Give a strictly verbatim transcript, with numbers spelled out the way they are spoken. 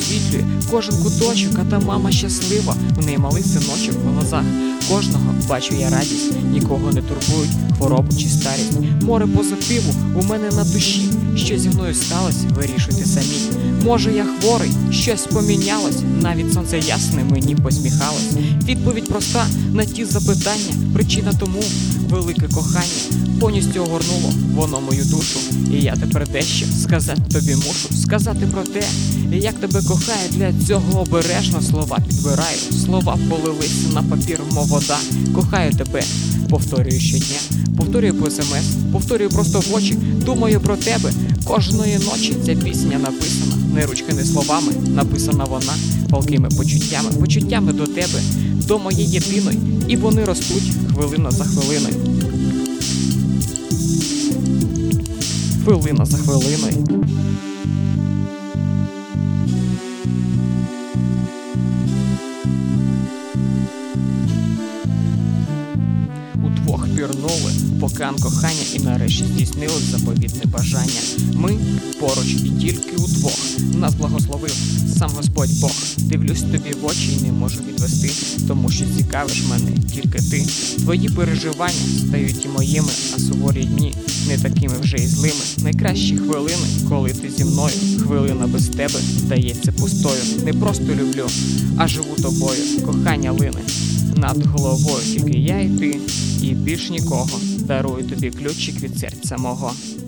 освітлює кожен куточок, а та мама щаслива, в неї малий синочок в глазах. Кожного бачу я радість, нікого не турбують хворобу чи старість. Море позитиву у мене на душі, що зі мною сталося, вирішуйте самі. Може я хворий, щось помінялось, навіть сонце ясне мені посміхалось. Відповідь проста на ті запитання, причина тому велике кохання. Повністю огорнуло воно мою душу, і я тепер дещо сказати тобі мушу. Сказати про те, як тебе кохає, для цього обережно слова підбираю. Слова полились на папір, мов вода. Кохаю тебе, повторюю щодня, повторюю по смс, повторюю просто в очі. Думаю про тебе кожної ночі. Ця пісня написана не ручками, словами, написана вона палкими почуттями, почуттями до тебе, до моєї єдиної, і вони ростуть хвилина за хвилиною. Хвилина за хвилиною. Удвох пірнули в океан кохання, і нарешті здійснилось заповітне бажання. Ми поруч і тільки удвох, нас благословив сам Господь Бог. Дивлюсь тобі в очі і не можу відвести, тому що цікавиш мене тільки ти. Твої переживання стають і моїми, а суворі дні не такими вже й злими. Найкращі хвилини, коли ти зі мною, хвилина без тебе здається пустою. Не просто люблю, а живу тобою, кохання лине над головою, тільки я і ти, і більш нікого. Дарую тобі ключик від серця мого.